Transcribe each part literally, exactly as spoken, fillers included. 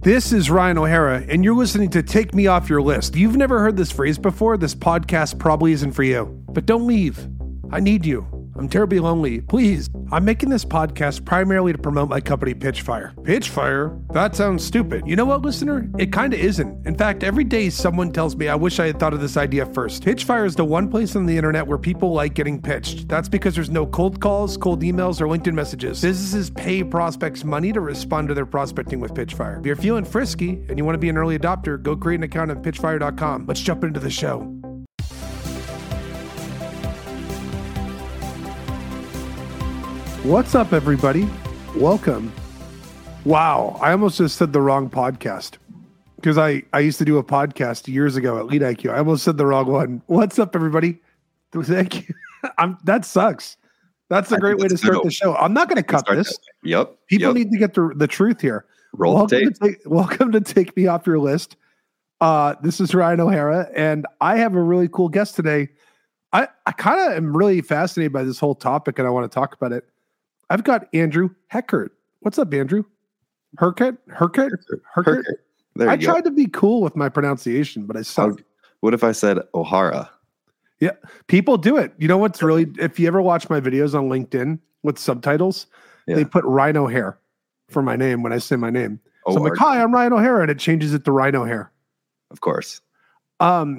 This is Ryan O'Hara, and you're listening to Take Me Off Your List. If you've never heard this phrase before, this podcast probably isn't for you. But don't leave. I need you. I'm terribly lonely. Please. I'm making this podcast primarily to promote my company, Pitchfire. Pitchfire? That sounds stupid. You know what, listener? It kind of isn't. In fact, every day someone tells me I wish I had thought of this idea first. Pitchfire is the one place on the internet where people like getting pitched. That's because there's no cold calls, cold emails, or LinkedIn messages. Businesses pay prospects money to respond to their prospecting with Pitchfire. If you're feeling frisky and you want to be an early adopter, go create an account at pitchfire dot com. Let's jump into the show. What's up, everybody? Welcome. Wow, I almost just said the wrong podcast because I, I used to do a podcast years ago at Lead I Q. I almost said the wrong one. What's up, everybody? Thank you. I'm, that sucks. That's a great way to start the show. I'm not going to cut this. That. Yep. People yep. need to get the, the truth here. Roll welcome the tape. To take, welcome to Take Me Off Your List. Uh, this is Ryan O'Hara, and I have a really cool guest today. I, I kind of am really fascinated by this whole topic, and I want to talk about it. I've got Andrew Heckert. What's up, Andrew? Herkert? Herkert? Herkert? There you I go. tried to be cool with my pronunciation, but I sucked. What if I said O'Hara? Yeah, people do it. You know what's really, if you ever watch my videos on LinkedIn with subtitles, yeah. they put Rhino Hair for my name when I say my name. So oh, I'm like, hi, I'm Ryan O'Hara, and it changes it to Rhino Hair. Of course. Um,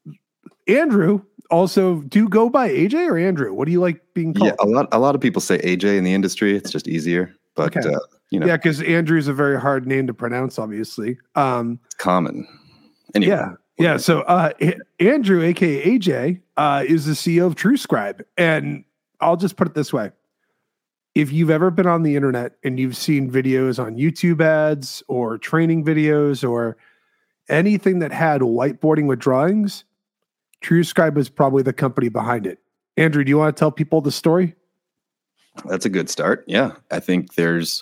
Andrew, also, do you go by A J or Andrew? What do you like being called? Yeah, a lot a lot of people say A J in the industry. It's just easier. But, okay. uh, you know. Yeah, because Andrew is a very hard name to pronounce, obviously. Um, it's common. Anyway. Yeah. Yeah. So uh, Andrew, a k a. A J, uh, is the C E O of TrueScribe. And I'll just put it this way. If you've ever been on the internet and you've seen videos on YouTube ads or training videos or anything that had whiteboarding with drawings, TrueScribe is probably the company behind it. Andrew, do you want to tell people the story? That's a good start. Yeah. I think there's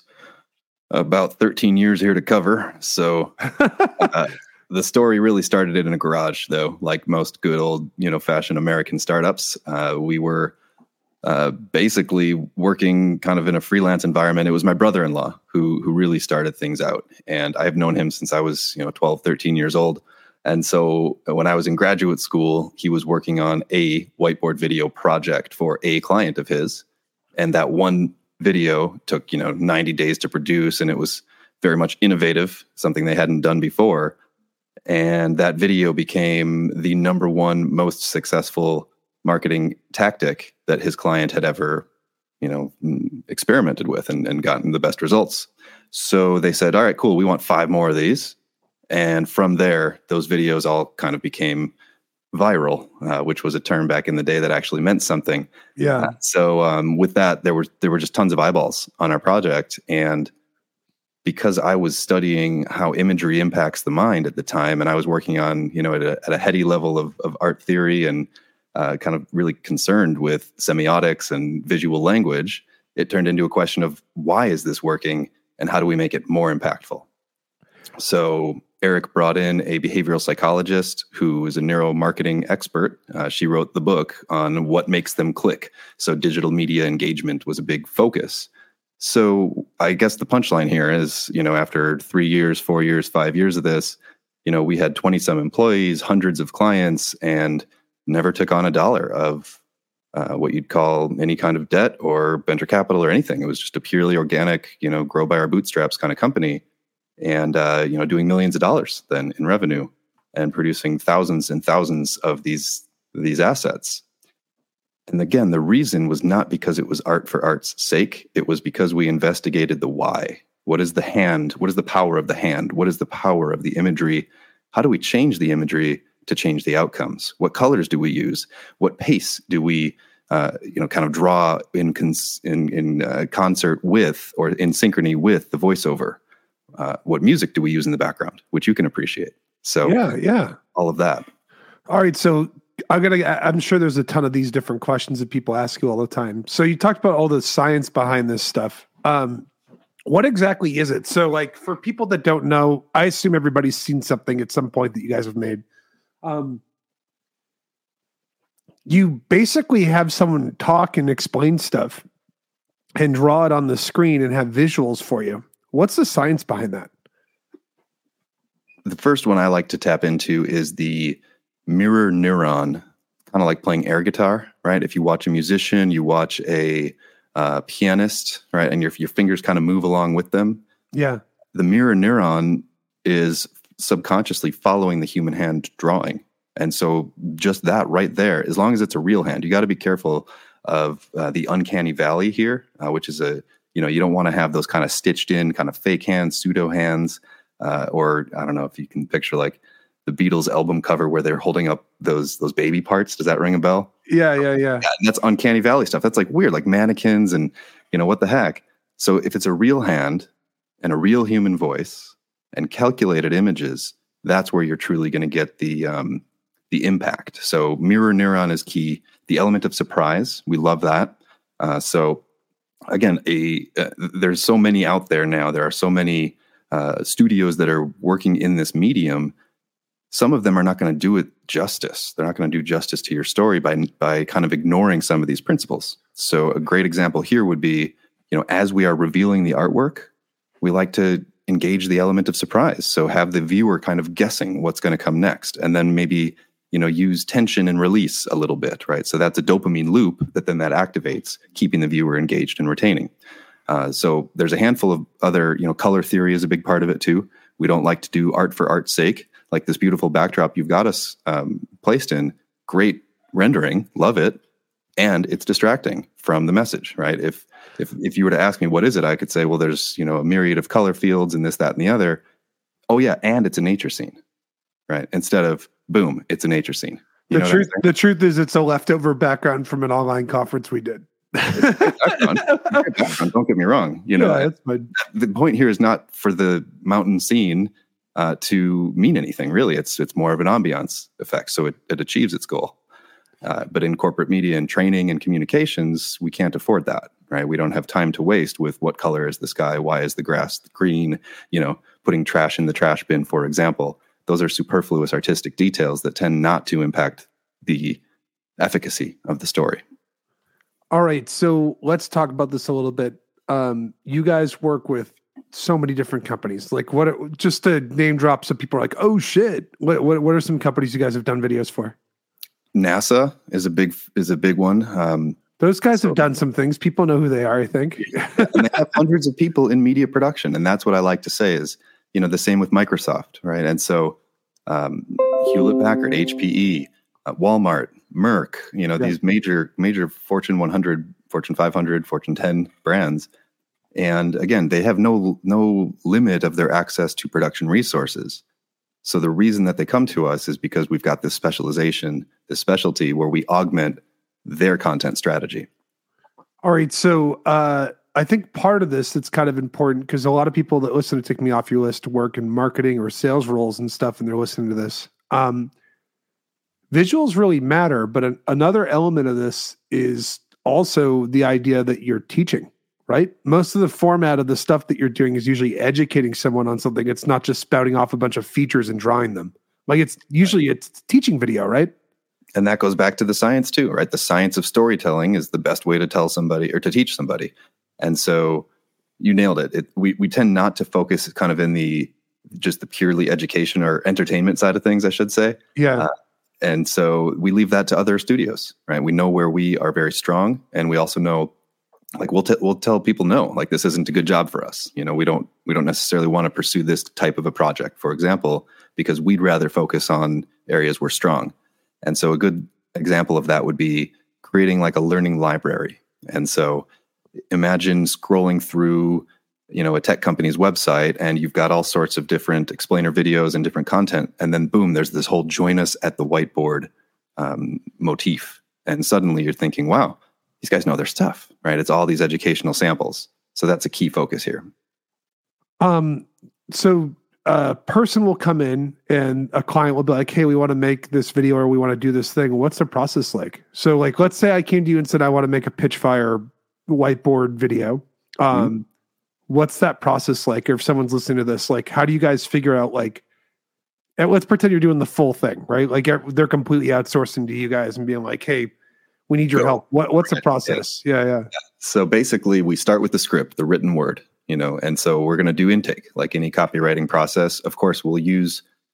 about thirteen years here to cover. So uh, the story really started in a garage, though, like most good old, you know, fashioned American startups. Uh, we were uh, basically working kind of in a freelance environment. It was my brother-in-law who who really started things out. And I've known him since I was, you know, twelve, thirteen years old. And so when I was in graduate school, he was working on a whiteboard video project for a client of his. And that one video took, you know, ninety days to produce, and it was very much innovative, something they hadn't done before. And that video became the number one most successful marketing tactic that his client had ever, you know, experimented with and, and gotten the best results. So they said, all right, cool, we want five more of these. And from there, those videos all kind of became viral, uh, which was a term back in the day that actually meant something. Yeah. Uh, so um, with that, there were there were just tons of eyeballs on our project, and because I was studying how imagery impacts the mind at the time, and I was working on, you know, at a, at a heady level of of art theory and uh, kind of really concerned with semiotics and visual language, it turned into a question of why is this working and how do we make it more impactful? So Eric brought in a behavioral psychologist who is a neuromarketing expert. Uh, she wrote the book on what makes them click. So digital media engagement was a big focus. So I guess the punchline here is, you know, after three years, four years, five years of this, you know, we had twenty some employees, hundreds of clients, and never took on a dollar of uh, what you'd call any kind of debt or venture capital or anything. It was just a purely organic, you know, grow by our bootstraps kind of company. And, uh, you know, doing millions of dollars then in revenue and producing thousands and thousands of these these assets. And again, the reason was not because it was art for art's sake. It was because we investigated the why. What is the hand? What is the power of the hand? What is the power of the imagery? How do we change the imagery to change the outcomes? What colors do we use? What pace do we, uh, you know, kind of draw in cons- in, in uh, concert with or in synchrony with the voiceover? Uh, what music do we use in the background, which you can appreciate? So yeah, yeah, all of that. All right, so I'm gonna. I'm sure there's a ton of these different questions that people ask you all the time. So you talked about all the science behind this stuff. Um, what exactly is it? So, like, for people that don't know, I assume everybody's seen something at some point that you guys have made. Um, you basically have someone talk and explain stuff and draw it on the screen and have visuals for you. What's the science behind that? the first one I like to tap into is the mirror neuron, kind of like playing air guitar, right? If you watch a musician, you watch a uh, pianist, right? And your, your fingers kind of move along with them. Yeah. The mirror neuron is subconsciously following the human hand drawing. And so just that right there, as long as it's a real hand, you got to be careful of uh, the uncanny valley here, uh, which is a, you know, you don't want to have those kind of stitched in kind of fake hands, pseudo hands, uh, or I don't know if you can picture like the Beatles album cover where they're holding up those those baby parts. Does that ring a bell? Yeah, yeah, yeah. yeah that's uncanny valley stuff. That's like weird, like mannequins and, you know, what the heck? So if it's a real hand and a real human voice and calculated images, that's where you're truly going to get the um, the impact. So mirror neuron is key. The element of surprise, we love that. Uh, so again, a uh, there's so many out there now. There are so many uh, studios that are working in this medium. Some of them are not going to do it justice. They're not going to do justice to your story by by kind of ignoring some of these principles. So a great example here would be, you know, as we are revealing the artwork, we like to engage the element of surprise. So have the viewer kind of guessing what's going to come next, and then maybe, you know, use tension and release a little bit, right? So that's a dopamine loop that then that activates, keeping the viewer engaged and retaining. Uh, so there's a handful of other, you know, color theory is a big part of it too. We don't like to do art for art's sake. Like this beautiful backdrop you've got us um, placed in, great rendering, love it, and it's distracting from the message, right? If if if you were to ask me what is it, I could say, well, there's, you know, a myriad of color fields and this, that, and the other. Oh yeah, and it's a nature scene, right? Instead of boom, it's a nature scene. You the truth, the truth is, it's a leftover background from an online conference we did. background. Background, don't get me wrong. You know, yeah, that's fine. The point here is not for the mountain scene uh, to mean anything. Really, it's it's more of an ambiance effect, so it, it achieves its goal. Uh, but in corporate media and training and communications, we can't afford that, right? We don't have time to waste with what color is the sky, why is the grass green, you know, putting trash in the trash bin, for example. Those are superfluous artistic details that tend not to impact the efficacy of the story. All right, so let's talk about this a little bit. Um, you guys work with so many different companies. Like, what? Just to name drop, so people are like, "Oh shit!" What? What, what are some companies you guys have done videos for? NASA is a big is a big one. Um, Those guys so, have done some things. People know who they are, I think. And they have hundreds of people in media production, and that's what I like to say is, you know, the same with Microsoft, right? And so um, Hewlett Packard, H P E, uh, Walmart, Merck, you know, yeah. these major, major Fortune one hundred, Fortune five hundred, Fortune ten brands. And again, they have no, no limit of their access to production resources. So the reason that they come to us is because we've got this specialization, this specialty where we augment their content strategy. All right. So, uh, I think part of this that's kind of important because a lot of people that listen to Take Me Off Your List work in marketing or sales roles and stuff, and they're listening to this. Um, visuals really matter, but an, another element of this is also the idea that you're teaching, right? Most of the format of the stuff that you're doing is usually educating someone on something. It's not just spouting off a bunch of features and drawing them. Like it's usually it's teaching video, right? And that goes back to the science too, right? The science of storytelling is the best way to tell somebody or to teach somebody. And so you nailed it. it we, we tend not to focus kind of in the, just the purely education or entertainment side of things, I should say. Yeah. Uh, and so we leave that to other studios, right? We know where we are very strong. And we also know, like, we'll, t- we'll tell people, no, like this isn't a good job for us. You know, we don't, we don't necessarily want to pursue this type of a project, for example, because we'd rather focus on areas we're strong. And so a good example of that would be creating like a learning library. And so imagine scrolling through, you know, a tech company's website and you've got all sorts of different explainer videos and different content. And then boom, there's this whole join us at the whiteboard um, motif. And suddenly you're thinking, wow, these guys know their stuff, right? It's all these educational samples. So that's a key focus here. Um, so a person will come in and a client will be like, hey, we want to make this video or we want to do this thing. What's the process like? So like, let's say I came to you and said, I want to make a Pitchfire whiteboard video. Um, mm-hmm. What's that process like? Or if someone's listening to this, like, how do you guys figure out, like, and let's pretend you're doing the full thing, right? Like they're completely outsourcing to you guys and being like, hey, we need your so, help. What, what's right. the process? Yeah. Yeah, yeah. So basically we start with the script, the written word, you know, and so we're going to do intake like any copywriting process. Of course, we'll use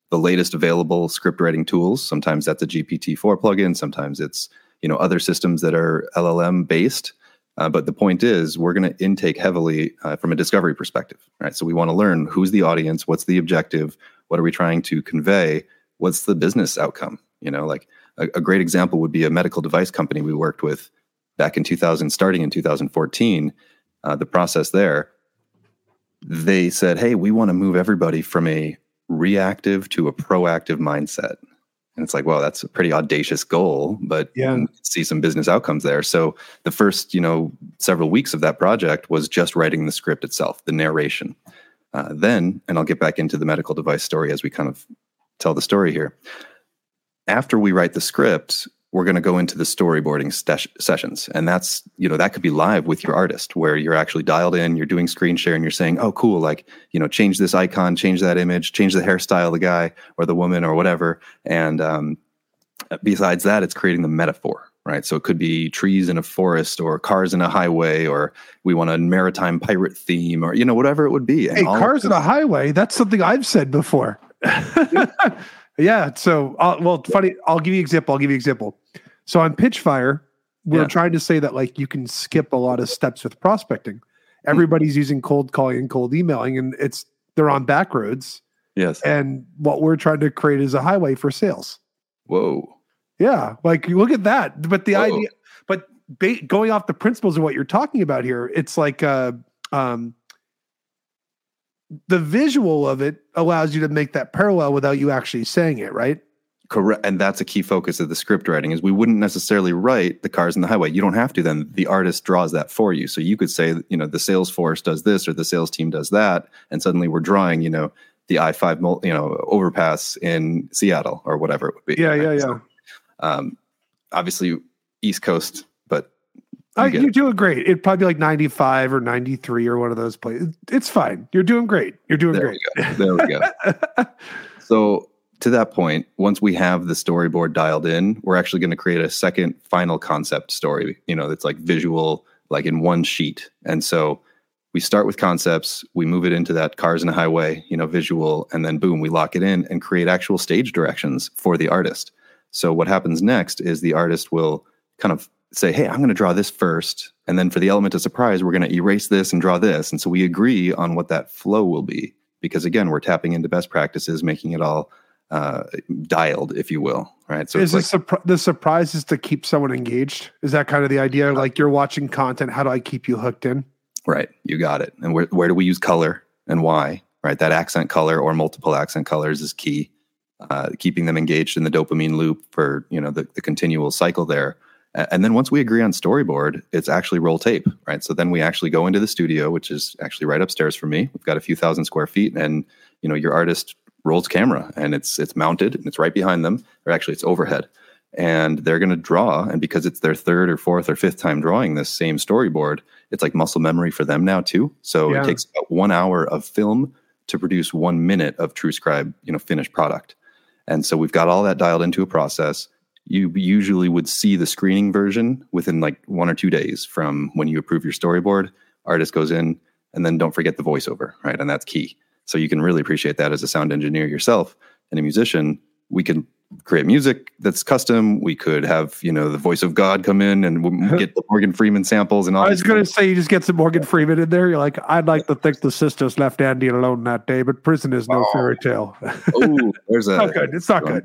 the latest available script writing tools. Sometimes that's a G P T four plugin. Sometimes it's, you know, other systems that are L L M based. Uh, but the point is, we're going to intake heavily uh, from a discovery perspective, right? So we want to learn who's the audience, what's the objective, what are we trying to convey, what's the business outcome? You know, like a, a great example would be a medical device company we worked with back in two thousand, starting in two thousand fourteen. Uh, the process there, they said, hey, we want to move everybody from a reactive to a proactive mindset. And it's like, well, that's a pretty audacious goal, but yeah. you can see some business outcomes there. So the first, you know, several weeks of that project was just writing the script itself, the narration. Uh, then, and I'll get back into the medical device story as we kind of tell the story here. After we write the script, we're going to go into the storyboarding st- sessions. And that's, you know, that could be live with your artist where you're actually dialed in, you're doing screen share and you're saying, oh, cool. Like, you know, change this icon, change that image, change the hairstyle of the guy or the woman or whatever. And um, besides that, it's creating the metaphor, right? So it could be trees in a forest or cars in a highway, or we want a maritime pirate theme or, you know, whatever it would be. And hey, cars in a highway. That's something I've said before. Yeah. So, uh, well, funny. I'll give you an example. I'll give you an example. So on Pitchfire, we're Yeah. trying to say that like you can skip a lot of steps with prospecting. Everybody's using cold calling and cold emailing, and it's they're on back roads. Yes. And what we're trying to create is a highway for sales. Whoa. Yeah, like look at that. But the Whoa. idea, but ba- going off the principles of what you're talking about here, it's like uh, um, the visual of it allows you to make that parallel without you actually saying it, right? Correct. And that's a key focus of the script writing is we wouldn't necessarily write the cars in the highway. You don't have to then. The artist draws that for you. So you could say, you know, the sales force does this or the sales team does that. And suddenly we're drawing, you know, the I five, you know, overpass in Seattle or whatever it would be. Yeah, right? yeah, yeah. So, um, obviously East Coast, but You you uh, get you're it. doing great. It'd probably be like ninety-five or ninety-three or one of those places. It's fine. You're doing great. You're doing There great. we go. There we go. So to that point, once we have the storyboard dialed in, we're actually going to create a second final concept story, you know, that's like visual, like in one sheet. And so we start with concepts, we move it into that cars in a highway, you know, visual, and then boom, we lock it in and create actual stage directions for the artist. So what happens next is the artist will kind of say, hey, I'm going to draw this first. And then for the element of surprise, we're going to erase this and draw this. And so we agree on what that flow will be. Because again, we're tapping into best practices, making it all uh, dialed, if you will. Right. So is it's this like, surpri- the surprise is to keep someone engaged? Is that kind of the idea? Like you're watching content. How do I keep you hooked in? right. You got it. And where, where do we use color and why? Right. That accent color or multiple accent colors is key. Uh, keeping them engaged in the dopamine loop for, you know, the, the continual cycle there. And then once we agree on storyboard, it's actually roll tape, right? So then we actually go into the studio, which is actually right upstairs from me. We've got a few thousand square feet, and you know, your artist rolls camera, and it's it's mounted, and it's right behind them, or actually it's overhead, and they're going to draw. And because it's their third or fourth or fifth time drawing this same storyboard, it's like muscle memory for them now too. So Yeah. it takes about one hour of film to produce one minute of TrueScribe, you know, finished product. And so we've got all that dialed into a process. You usually would see the screening version within like one or two days from when you approve your storyboard. Artist goes in, and then don't forget the voiceover, right? And that's key. So you can really appreciate that as a sound engineer yourself and a musician. We can create music that's custom. We could have, you know, the voice of God come in and we'll get the Morgan Freeman samples and all. I was going to say, you just get some Morgan Freeman in there. You're like, I'd like to think the sisters left Andy alone that day, but prison is no Oh. fairy tale. Oh, there's a. Not good. It's not good.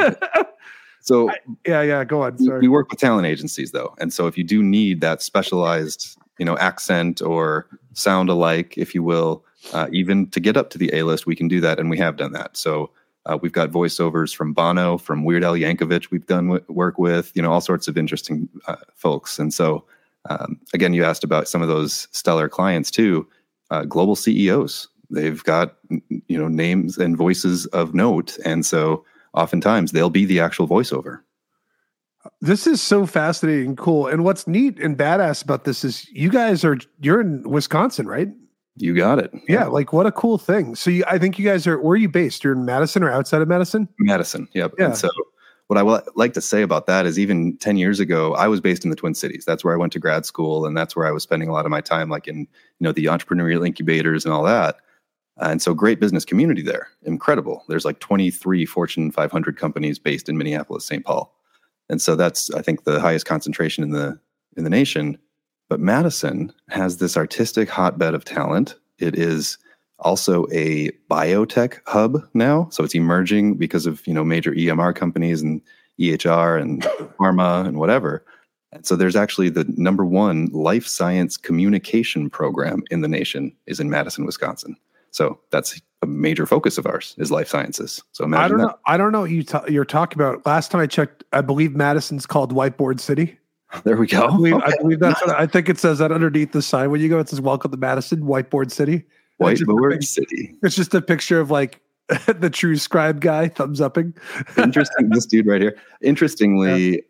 So I- yeah, yeah. Go on. we- Sorry. we work with talent agencies though. And so if you do need that specialized, you know, accent or sound alike, if you will, uh, even to get up to the A-list, we can do that. And we have done that. So uh, we've got voiceovers from Bono, from Weird Al Yankovic we've done w- work with, you know, all sorts of interesting uh, folks. And so, um, again, you asked about some of those stellar clients too, uh, global C E Os. They've got, you know, names and voices of note. And so oftentimes they'll be the actual voiceover. This is so fascinating and cool. And what's neat and badass about this is you guys are, you're in Wisconsin, right? You got it. Yeah. Like what a cool thing. So you, I think you guys are, where are you based? You're in Madison or outside of Madison? Madison. Yep. Yeah. And so what I would like to say about that is even ten years ago, I was based in the Twin Cities. That's where I went to grad school. And that's where I was spending a lot of my time, like in, you know, the entrepreneurial incubators and all that. Uh, and so great business community there. Incredible. There's like twenty-three Fortune five hundred companies based in Minneapolis, Saint Paul. And so that's, I think, the highest concentration in the in the nation. But Madison has this artistic hotbed of talent. It is also a biotech hub now. So it's emerging because of, you know, major E M R companies and E H R and pharma and whatever. And so there's actually the number one life science communication program in the nation is in Madison, Wisconsin. So that's a major focus of ours is life sciences. So imagine I don't that. know. I don't know what you ta- you're talking about. Last time I checked, I believe Madison's called Whiteboard City. There we go. I believe, Okay. I believe that's what I think it says that underneath the sign when you go. It says "Welcome to Madison, Whiteboard City." Whiteboard City. It's just a picture of like the true scribe guy thumbs upping. Interesting. This dude right here. Interestingly, yeah.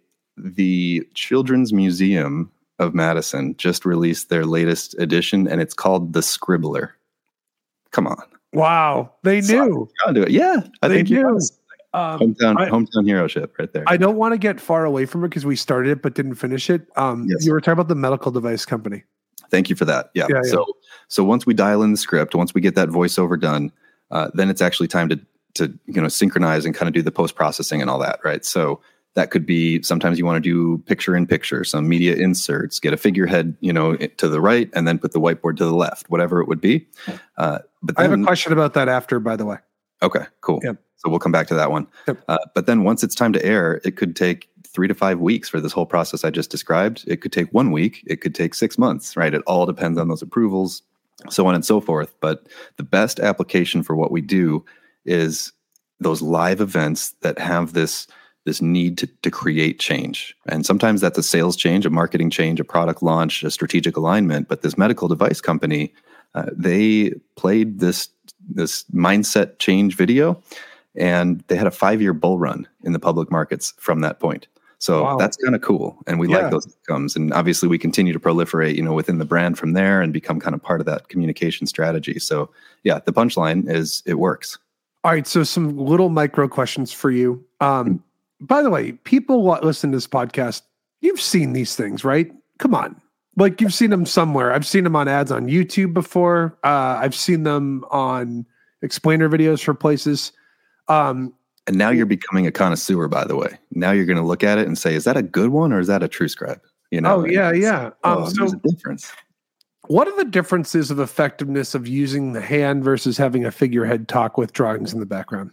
The Children's Museum of Madison just released their latest edition, and it's called The Scribbler. Come on. Wow. They knew. I'll do it. Yeah. I they think knew. Um, hometown, I, hometown hero ship right there. I don't want to get far away from it because we started it but didn't finish it. Um, yes. You were talking about the medical device company. Thank you for that. Yeah. yeah so, yeah. so once we dial in the script, once we get that voiceover done, uh, then it's actually time to, to, you know, synchronize and kind of do the post-processing and all that. Right. So that could be, sometimes you want to do picture in picture, some media inserts, get a figurehead, you know, to the right, and then put the whiteboard to the left, whatever it would be. Uh, but then, I have a question about that after, by the way. Okay, cool. Yep. So we'll come back to that one. Yep. Uh, but then once it's time to air, it could take three to five weeks for this whole process I just described. It could take one week. It could take six months, right? It all depends on those approvals, so on and so forth. But the best application for what we do is those live events that have this, this need to, to create change. And sometimes that's a sales change, a marketing change, a product launch, a strategic alignment. But this medical device company, uh, they played this, this mindset change video, and they had a five-year bull run in the public markets from that point. So wow. That's kind of cool. And we yeah. like those outcomes. And obviously we continue to proliferate, you know, within the brand from there and become kind of part of that communication strategy. So yeah, the punchline is it works. All right. So some little micro questions for you. Um, mm-hmm. By the way, people listen to this podcast, you've seen these things, right? Come on. Like you've seen them somewhere. I've seen them on ads on YouTube before. Uh, I've seen them on explainer videos for places. Um, and now you're becoming a connoisseur, by the way. Now you're going to look at it and say, is that a good one or is that a true scribe? You know? Oh, yeah, yeah. Um, oh, so there's a difference. What are the differences of effectiveness of using the hand versus having a figurehead talk with drawings in the background?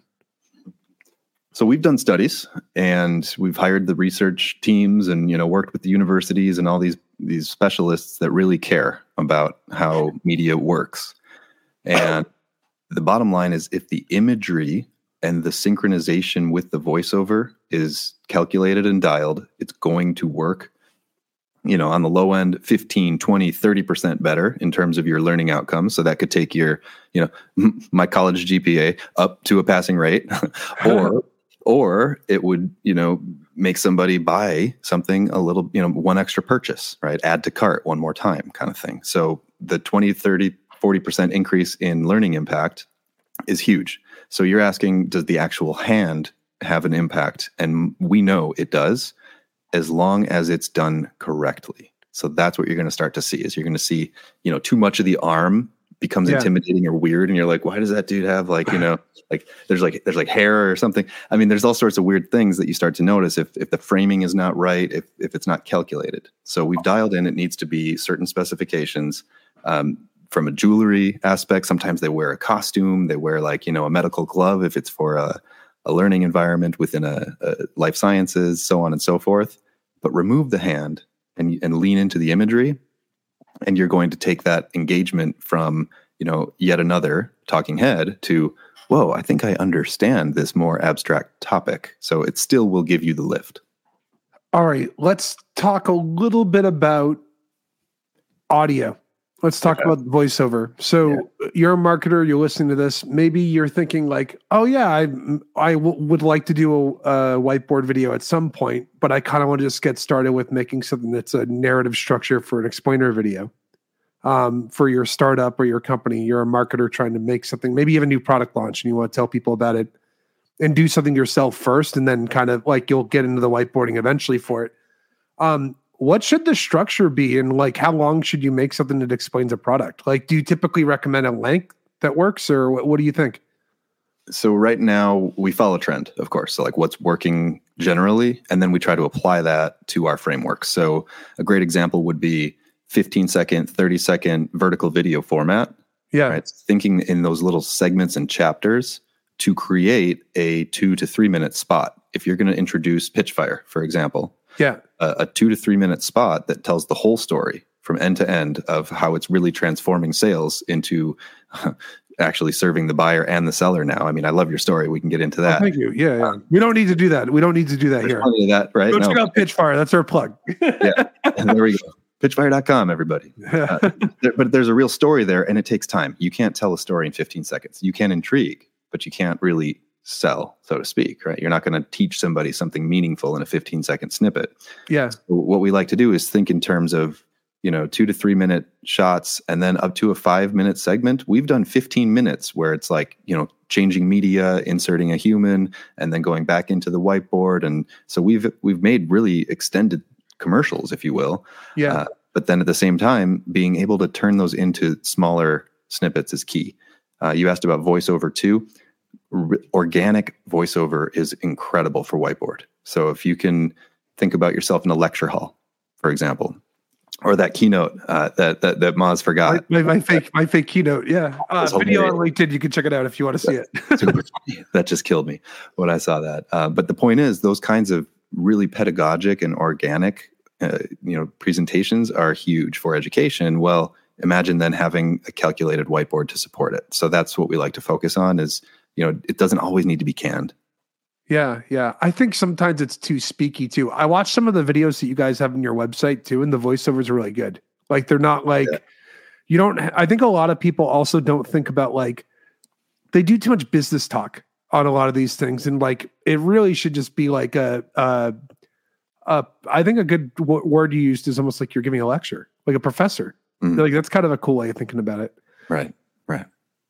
So we've done studies, and we've hired the research teams, and you know worked with the universities and all these these specialists that really care about how media works. And the bottom line is, if the imagery and the synchronization with the voiceover is calculated and dialed, it's going to work. You know, on the low end, fifteen, twenty, thirty percent better in terms of your learning outcomes. So that could take your, you know, my college G P A up to a passing rate, or Or it would, you know, make somebody buy something a little, you know, one extra purchase, right? Add to cart one more time kind of thing. So the twenty, thirty, forty percent increase in learning impact is huge. So you're asking, does the actual hand have an impact? And we know it does, as long as it's done correctly. So that's what you're going to start to see is you're going to see, you know, too much of the arm becomes yeah. intimidating or weird, and you're like, why does that dude have like, you know, like there's like there's like hair or something. I mean, there's all sorts of weird things that you start to notice if if the framing is not right, if if it's not calculated. So we've dialed in, it needs to be certain specifications. Um, from a jewelry aspect, sometimes they wear a costume, they wear like, you know, a medical glove if it's for a, a learning environment within a, a life sciences, so on and so forth. But remove the hand and and lean into the imagery. And you're going to take that engagement from, you know, yet another talking head to, whoa, I think I understand this more abstract topic. So it still will give you the lift. All right, let's talk a little bit about audio. Let's talk okay. about voiceover. So yeah. you're a marketer, you're listening to this. Maybe you're thinking like, oh yeah, I I w- would like to do a, a whiteboard video at some point, but I kind of want to just get started with making something that's a narrative structure for an explainer video. Um, for your startup or your company, you're a marketer trying to make something, maybe you have a new product launch and you want to tell people about it and do something yourself first, and then kind of like you'll get into the whiteboarding eventually for it. Um, What should the structure be, and like how long should you make something that explains a product? Like, do you typically recommend a length that works, or what, what do you think? So right now we follow trend, of course. So like what's working generally, and then we try to apply that to our framework. So a great example would be fifteen second, thirty second vertical video format. Yeah. Right? Thinking in those little segments and chapters to create a two to three minute spot. If you're going to introduce Pitchfire, for example, yeah, a, a two to three minute spot that tells the whole story from end to end of how it's really transforming sales into actually serving the buyer and the seller now. I mean, I love your story. We can get into that. Oh, thank you. Yeah, yeah. We don't need to do that. We don't need to do that There's here. plenty of that, right? Go no. check out Pitchfire. That's our plug. Yeah, and there we go. pitchfire dot com, everybody. Uh, there, but there's a real story there, and it takes time. You can't tell a story in fifteen seconds. You can intrigue, but you can't really sell, so to speak, right? You're not going to teach somebody something meaningful in a fifteen second snippet. Yeah. So what we like to do is think in terms of, you know, two to three minute shots and then up to a five minute segment. We've done fifteen minutes where it's like, you know, changing media, inserting a human, and then going back into the whiteboard. And so we've, we've made really extended commercials, if you will. Yeah. Uh, but then at the same time, being able to turn those into smaller snippets is key. Uh, you asked about voiceover too. R- organic voiceover is incredible for whiteboard. So if you can think about yourself in a lecture hall, for example, or that keynote uh, that, that that Moz forgot. My, my, my fake my fake keynote, yeah. Uh, video on LinkedIn, you can check it out if you want to see it. Super funny. That just killed me when I saw that. Uh, but the point is, those kinds of really pedagogic and organic, uh, you know, presentations are huge for education. Well, imagine then having a calculated whiteboard to support it. So that's what we like to focus on. Is, you know, it doesn't always need to be canned. Yeah, yeah. I think sometimes it's too speaky too. I watched some of the videos that you guys have on your website too, and the voiceovers are really good. Like they're not like, yeah. you don't, I think a lot of people also don't think about like, they do too much business talk on a lot of these things. And like, it really should just be like a, a, a I think a good w- word you used is almost like you're giving a lecture, like a professor. Mm-hmm. Like that's kind of a cool way of thinking about it. Right, right.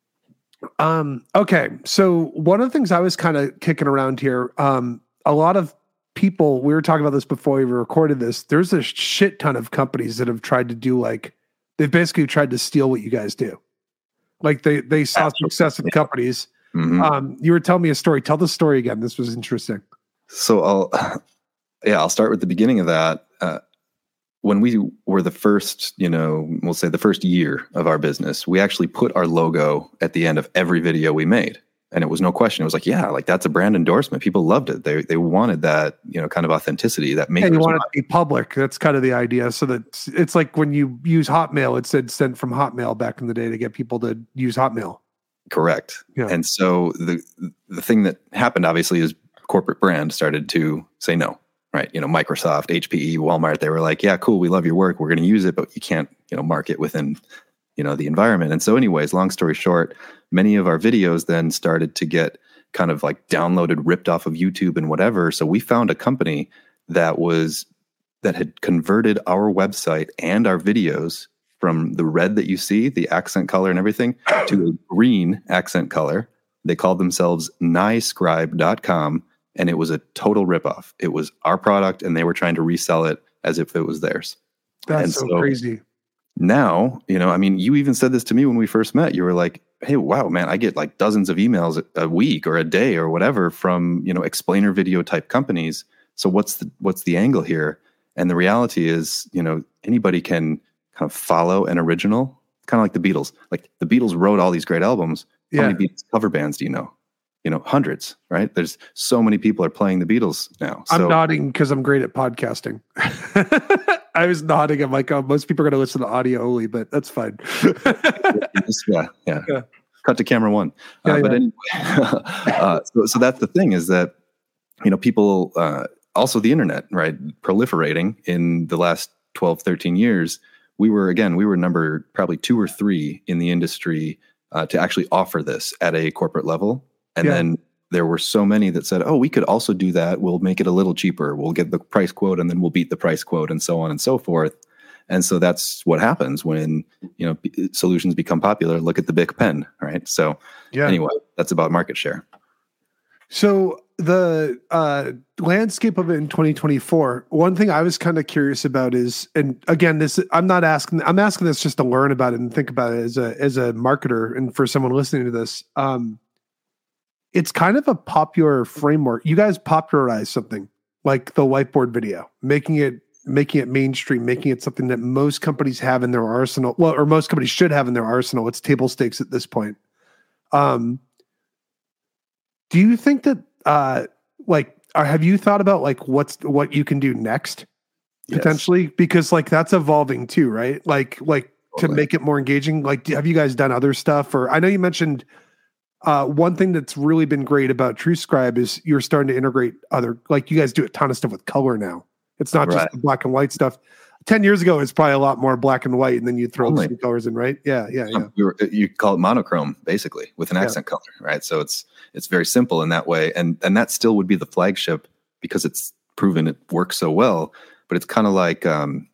Um, okay. So one of the things I was kind of kicking around here, um, a lot of people, we were talking about this before we recorded this, there's a shit ton of companies that have tried to do like, they've basically tried to steal what you guys do. Like they, they saw Absolutely. success in companies. Mm-hmm. Um, you were telling me a story. Tell the story again. This was interesting. So I'll, yeah, I'll start with the beginning of that. Uh, When we were the first, you know, we'll say the first year of our business, we actually put our logo at the end of every video we made. And it was no question. It was like, yeah, like that's a brand endorsement. People loved it. They they wanted that, you know, kind of authenticity. That makes and you want it to be public. That's kind of the idea. So that it's like when you use Hotmail, it said sent from Hotmail back in the day to get people to use Hotmail. Correct. Yeah. And so the the thing that happened obviously is corporate brand started to say no. Right. You know, Microsoft, H P E, Walmart, they were like, yeah, cool. We love your work. We're going to use it, but you can't, you know, market within, you know, the environment. And so anyways, long story short, many of our videos then started to get kind of like downloaded, ripped off of YouTube and whatever. So we found a company that was, that had converted our website and our videos from the red that you see, the accent color and everything, to a green accent color. They called themselves nyscribe dot com. And it was a total ripoff. It was our product, and they were trying to resell it as if it was theirs. That's and so, so crazy. Now, you know, I mean, you even said this to me when we first met. You were like, hey, wow, man, I get like dozens of emails a week or a day or whatever from, you know, explainer video type companies. So what's the what's the angle here? And the reality is, you know, anybody can kind of follow an original, kind of like the Beatles. Like the Beatles wrote all these great albums. How yeah. many Beatles cover bands do you know? You know, hundreds, right? There's so many people are playing the Beatles now. So. I'm nodding because I'm great at podcasting. I was nodding. I'm like, oh, most people are going to listen to audio only, but that's fine. yeah, yeah, yeah. Cut to camera one. Yeah, uh, yeah. But anyway, uh, so, so that's the thing is that, you know, people, uh, also the internet, right? Proliferating in the last twelve, thirteen years. We were, again, we were number probably two or three in the industry uh, to actually offer this at a corporate level. And yeah. then there were so many that said, oh, we could also do that. We'll make it a little cheaper. We'll get the price quote and then we'll beat the price quote and so on and so forth. And so that's what happens when, you know, b- solutions become popular. Look at the Bic pen, right? So yeah. anyway, that's about market share. So the uh, landscape of it in twenty twenty-four, one thing I was kind of curious about is, and again, this I'm not asking, I'm asking this just to learn about it and think about it as a as a marketer and for someone listening to this. Um, it's kind of a popular framework. You guys popularized something like the whiteboard video, making it making it mainstream, making it something that most companies have in their arsenal. Well, or most companies should have in their arsenal. It's table stakes at this point. Um, do you think that? Uh, like, uh, have you thought about like what's what you can do next potentially? Yes. Because like that's evolving too, right? Like, like totally. To make it more engaging. Like, have you guys done other stuff? Or I know you mentioned uh, one thing that's really been great about TrueScribe is you're starting to integrate other. Like, you guys do a ton of stuff with color now. It's not right. just the black and white stuff. Ten years ago, it's probably a lot more black and white, and then you throw Only. some colors in, right? Yeah, yeah, yeah. You, were, you call it monochrome, basically, with an accent yeah. color, right? So it's it's very simple in that way, and and that still would be the flagship because it's proven it works so well. But it's kind of like um,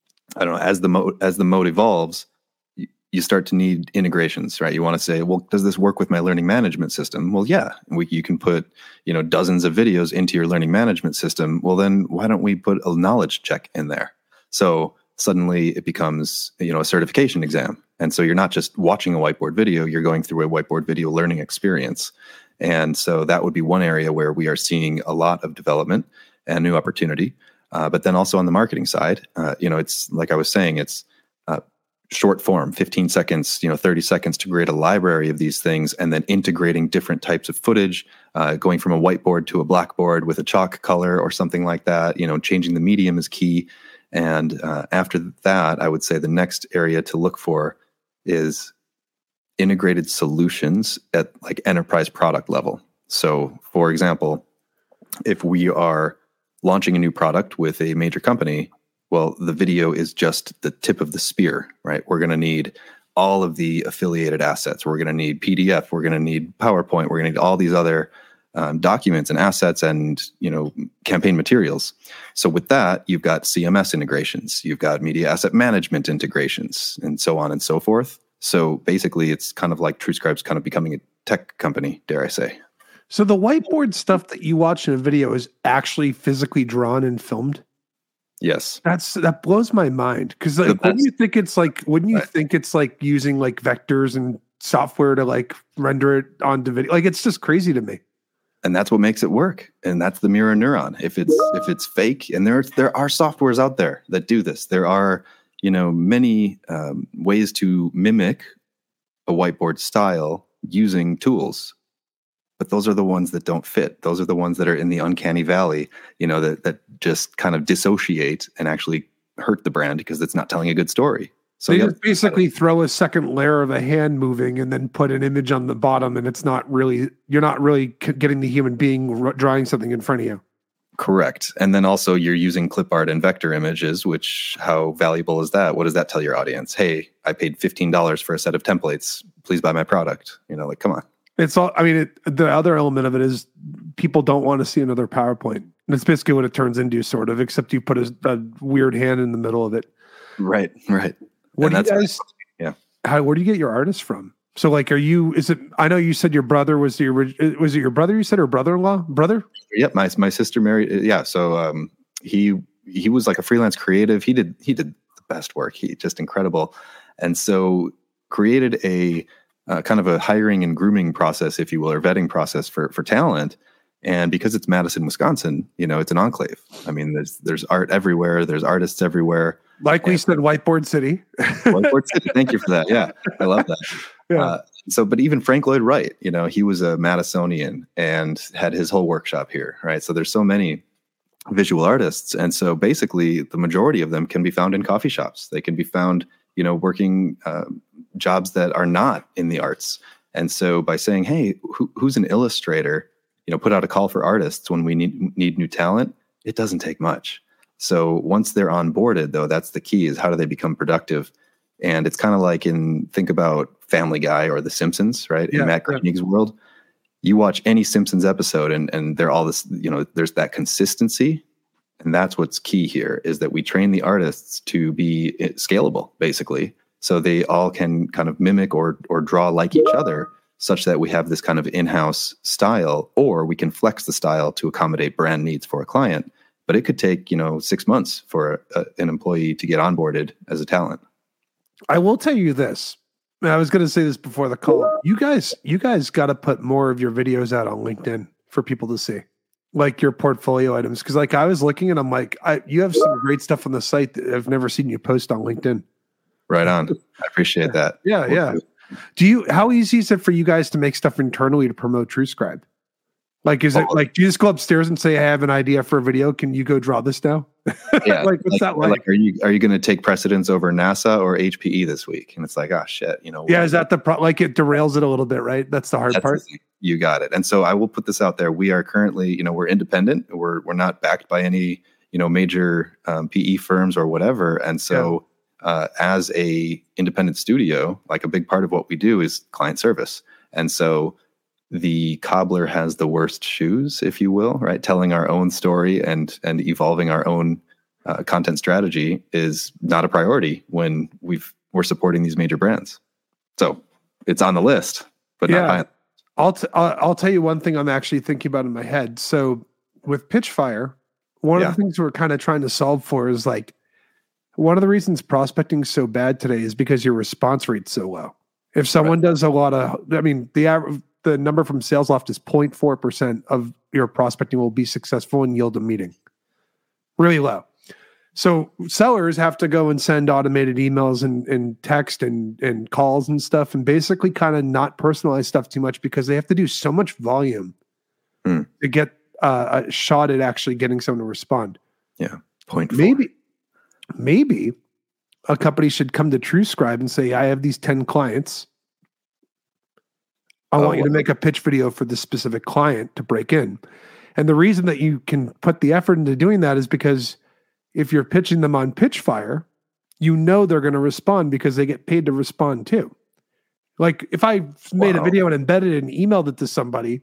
I don't know, as the mode as the mode evolves, you, you start to need integrations, right? You want to say, well, does this work with my learning management system? Well, yeah, we, you can put you know dozens of videos into your learning management system. Well, then why don't we put a knowledge check in there? So suddenly it becomes, you know, a certification exam. And so you're not just watching a whiteboard video, you're going through a whiteboard video learning experience. And so that would be one area where we are seeing a lot of development and new opportunity. Uh, but then also on the marketing side, uh, you know, it's like I was saying, it's uh, short form, fifteen seconds, you know, thirty seconds to create a library of these things and then integrating different types of footage, uh, going from a whiteboard to a blackboard with a chalk color or something like that. You know, changing the medium is key. And uh, after that, I would say the next area to look for is integrated solutions at like enterprise product level. So, for example, if we are launching a new product with a major company, well, the video is just the tip of the spear, right? We're going to need all of the affiliated assets. We're going to need P D F. We're going to need PowerPoint. We're going to need all these other Um, documents and assets and, you know, campaign materials. So with that, you've got C M S integrations, you've got media asset management integrations, and so on and so forth. So basically, it's kind of like TrueScribe's kind of becoming a tech company, dare I say. So the whiteboard stuff that you watch in a video is actually physically drawn and filmed? Yes. That's that blows my mind. Because like, wouldn't you think it's like, wouldn't you right. think it's like using like vectors and software to like render it onto video? Like, it's just crazy to me. And that's what makes it work. And that's the mirror neuron. If it's if it's fake, and there there are softwares out there that do this. There are, you know, many um, ways to mimic a whiteboard style using tools. But those are the ones that don't fit. Those are the ones that are in the uncanny valley, you know, that that just kind of dissociate and actually hurt the brand because it's not telling a good story. So you just basically throw a second layer of a hand moving and then put an image on the bottom, and it's not really, you're not really getting the human being drawing something in front of you. Correct. And then also you're using clip art and vector images, which how valuable is that? What does that tell your audience? Hey, I paid fifteen dollars for a set of templates. Please buy my product. You know, like, come on. It's all, I mean, it, the other element of it is people don't want to see another PowerPoint. And that's basically what it turns into, sort of, except you put a, a weird hand in the middle of it. Right, right. What do you guys, yeah. How, where do you get your artists from? So like, are you, is it, I know you said your brother was the, was it your brother you said, or brother-in-law, brother? Yep. My, my sister married. Yeah. So um, he, he was like a freelance creative. He did, he did the best work. He just incredible. And so created a uh, kind of a hiring and grooming process, if you will, or vetting process for, for talent. And because it's Madison, Wisconsin, you know, it's an enclave. I mean, there's, there's art everywhere. There's artists everywhere. Like we and, said, Whiteboard City. Whiteboard City. Thank you for that. Yeah, I love that. Yeah. Uh, so, but even Frank Lloyd Wright, you know, he was a Madisonian and had his whole workshop here, right? So there's so many visual artists. And so basically the majority of them can be found in coffee shops. They can be found, you know, working uh, jobs that are not in the arts. And so by saying, hey, who, who's an illustrator, you know, put out a call for artists when we need, need new talent, it doesn't take much. So once they're onboarded, though, that's the key, is how do they become productive? And it's kind of like in, think about Family Guy or The Simpsons, right? Yeah, in Matt Groening's yeah. world, you watch any Simpsons episode and, and they're all this, you know, there's that consistency. And that's what's key here, is that we train the artists to be scalable, basically. So they all can kind of mimic or or draw like each other. such that we have this kind of in-house style, or we can flex the style to accommodate brand needs for a client. But it could take, you know, six months for a, an employee to get onboarded as a talent. I will tell you this. I was going to say this before the call. You guys, you guys got to put more of your videos out on LinkedIn for people to see, like your portfolio items. Because like I was looking and I'm like, I, you have some great stuff on the site that I've never seen you post on LinkedIn. Right on. I appreciate that. Yeah, yeah. Do you? How easy is it for you guys to make stuff internally to promote TrueScribe? Like, is it like, do you just go upstairs and say, I have an idea for a video. Can you go draw this now? Yeah. like, what's like, that like? like? Are you, are you going to take precedence over NASA or H P E this week? And it's like, oh shit, you know. Yeah. Is that the pro- like it derails it a little bit, right? That's the hard That's part. The you got it. And so I will put this out there. We are currently, you know, we're independent. We're, we're not backed by any, you know, major um, P E firms or whatever. And so yeah. uh, as a independent studio, like a big part of what we do is client service. And so the cobbler has the worst shoes, if you will, right? Telling our own story and and evolving our own uh, content strategy is not a priority when we've we're supporting these major brands. So it's on the list, but yeah. not high. I'll t- I'll I'll tell you one thing I'm actually thinking about in my head. So with Pitchfire, one yeah. of the things we're kind of trying to solve for is like one of the reasons prospecting is so bad today is because your response rate's so low. If someone right. does a lot of, I mean, the average. The number from SalesLoft is zero point four percent of your prospecting will be successful and yield a meeting. Really low. So sellers have to go and send automated emails and, and text and, and calls and stuff and basically kind of not personalize stuff too much because they have to do so much volume mm. to get uh, a shot at actually getting someone to respond. Yeah. Point four. Maybe, maybe a company should come to TrueScribe and say, I have these ten clients. I want you to make a pitch video for this specific client to break in. And the reason that you can put the effort into doing that is because if you're pitching them on Pitchfire, you know they're going to respond because they get paid to respond too. Like if I made wow. a video and embedded it and emailed it to somebody,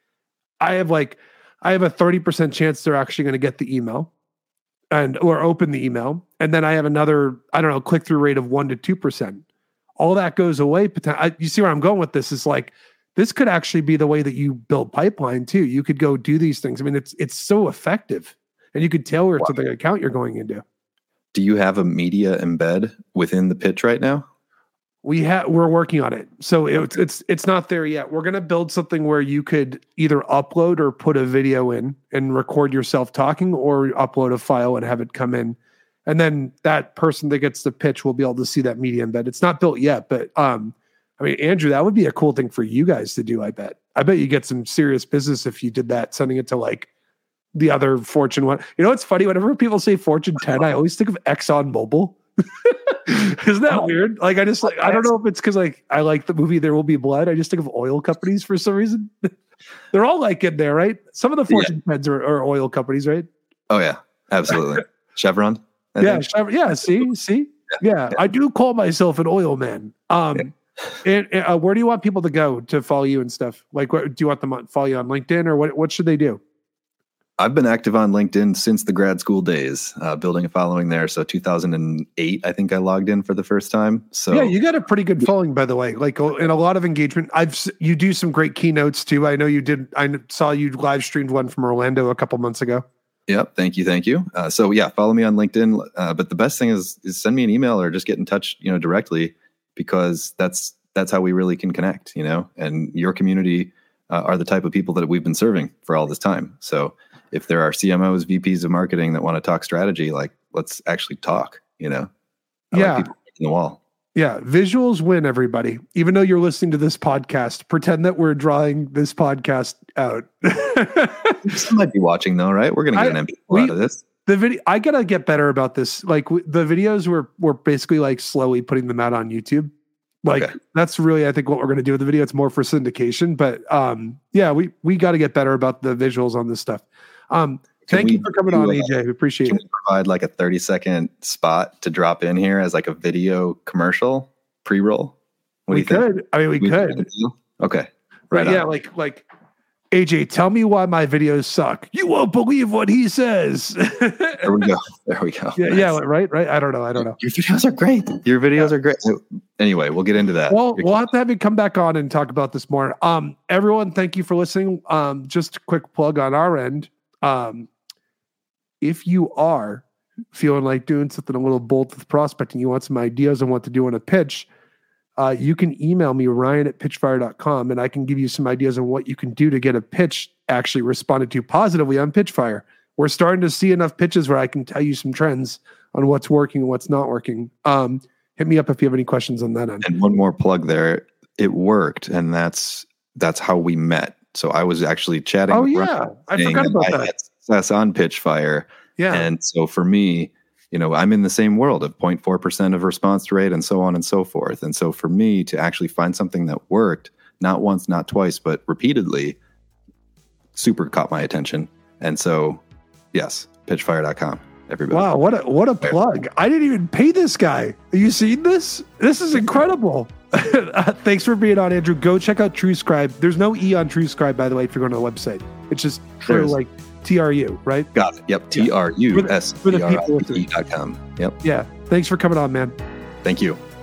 I have like, I have a thirty percent chance they're actually going to get the email and or open the email. And then I have another, I don't know, click-through rate of one to two percent. All that goes away. I, you see where I'm going with this is like, this could actually be the way that you build pipeline too. You could go do these things. I mean, it's it's so effective, and you could tailor it wow. to the account you're going into. Do you have a media embed within the pitch right now? We have. We're working on it, so it's it's it's not there yet. We're going to build something where you could either upload or put a video in and record yourself talking, or upload a file and have it come in, and then that person that gets the pitch will be able to see that media embed. It's not built yet, but um. I mean, Andrew, that would be a cool thing for you guys to do, I bet. I bet you get some serious business if you did that, sending it to like the other Fortune one. You know, it's funny. Whenever people say Fortune ten, I always think of ExxonMobil. Isn't that weird? Like, I just like, I don't know if it's because like I like the movie There Will Be Blood. I just think of oil companies for some reason. They're all like in there, right? Some of the Fortune yeah. tens are, are oil companies, right? Oh, yeah, absolutely. Chevron. I yeah, Chevron, yeah, see, see? Yeah. yeah, I do call myself an oil man. Um, yeah. And, and uh, where do you want people to go to follow you and stuff? Like, what, do you want them to follow you on LinkedIn or what? What should they do? I've been active on LinkedIn since the grad school days, uh, building a following there. So two thousand eight, I think I logged in for the first time. So yeah, you got a pretty good following, by the way. Like, and a lot of engagement. I've you do some great keynotes too. I know you did. I saw you live streamed one from Orlando a couple months ago. Yep. Thank you. Thank you. Uh, so yeah, follow me on LinkedIn. Uh, but the best thing is is send me an email or just get in touch, you know, directly. Because that's that's how we really can connect, you know, and your community uh, are the type of people that we've been serving for all this time. So if there are C M Os, V Ps of marketing that want to talk strategy, like let's actually talk, you know. I yeah. like people in the wall. Yeah. Visuals win, everybody. Even though you're listening to this podcast, pretend that we're drawing this podcast out. Some might be watching though, right? We're going to get I, an M P four out of this. The video, I gotta get better about this. Like w- the videos, we're we're basically like slowly putting them out on YouTube. Like okay. that's really, I think, what we're gonna do with the video. It's more for syndication, but um, yeah, we we got to get better about the visuals on this stuff. Um, thank you for coming on, A J. We appreciate can it. We provide like a thirty second spot to drop in here as like a video commercial pre-roll. What we do you could. Think? I mean, we, we could. Okay. Right. Yeah. On. Like like. A J, tell me why my videos suck. You won't believe what he says. There we go. There we go. Yeah, yeah, right, right. I don't know. I don't know. Your videos are great. Your videos yeah. are great. Anyway, we'll get into that. Well, we'll have to have you come back on and talk about this more. Um, everyone, thank you for listening. Um, just a quick plug on our end. Um, if you are feeling like doing something a little bold with prospecting, you want some ideas on what to do on a pitch, Uh, you can email me, Ryan at pitchfire dot com, and I can give you some ideas on what you can do to get a pitch actually responded to positively on Pitchfire. We're starting to see enough pitches where I can tell you some trends on what's working and what's not working. Um, hit me up if you have any questions on that end. And one more plug there. It worked, and that's that's how we met. So I was actually chatting oh, with yeah. Ryan, I forgot about I that. had success on Pitchfire. Yeah. And so for me, you know, I'm in the same world of zero point four percent of response rate and so on and so forth. And so for me to actually find something that worked, not once, not twice, but repeatedly, super caught my attention. And so, yes, pitchfire dot com, everybody. Wow, what a what a plug. I didn't even pay this guy. Have you seen this? This is incredible. Thanks for being on, Andrew. Go check out TrueScribe. There's no E on TrueScribe, by the way, if you're going to the website. It's just true, like T R U, right? Got it. Yep. T R U S C R I B E dot com. Yep. Yeah. Thanks for coming on, man. Thank you.